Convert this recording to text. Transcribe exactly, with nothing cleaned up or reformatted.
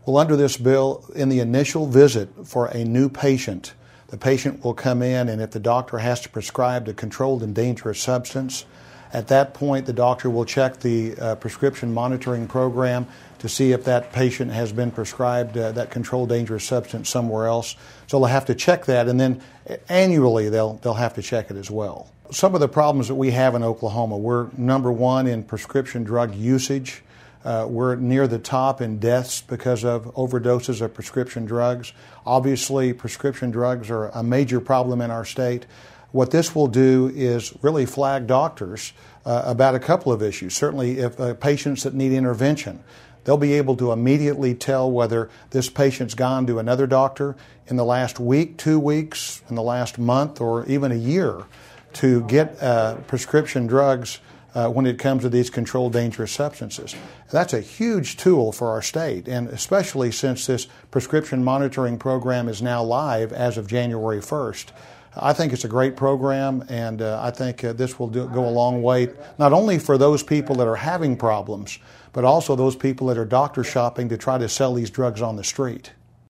Well, under this bill, in the initial visit for a new patient, the patient will come in, and if the doctor has to prescribe a controlled and dangerous substance, at that point the doctor will check the uh, prescription monitoring program to see if that patient has been prescribed uh, that controlled dangerous substance somewhere else. So they'll have to check that, and then annually they'll they'll have to check it as well. Some of the problems that we have in Oklahoma, we're number one in prescription drug usage. Uh, we're near the top in deaths because of overdoses of prescription drugs. Obviously, prescription drugs are a major problem in our state. What this will do is really flag doctors uh, about a couple of issues. Certainly, if uh, patients that need intervention, they'll be able to immediately tell whether this patient's gone to another doctor in the last week, two weeks, in the last month, or even a year to get uh, prescription drugs uh, when it comes to these controlled dangerous substances. That's a huge tool for our state, and especially since this prescription monitoring program is now live as of January first. I think it's a great program, and uh, I think uh, this will do, go a long way, not only for those people that are having problems, but also those people that are doctor shopping to try to sell these drugs on the street.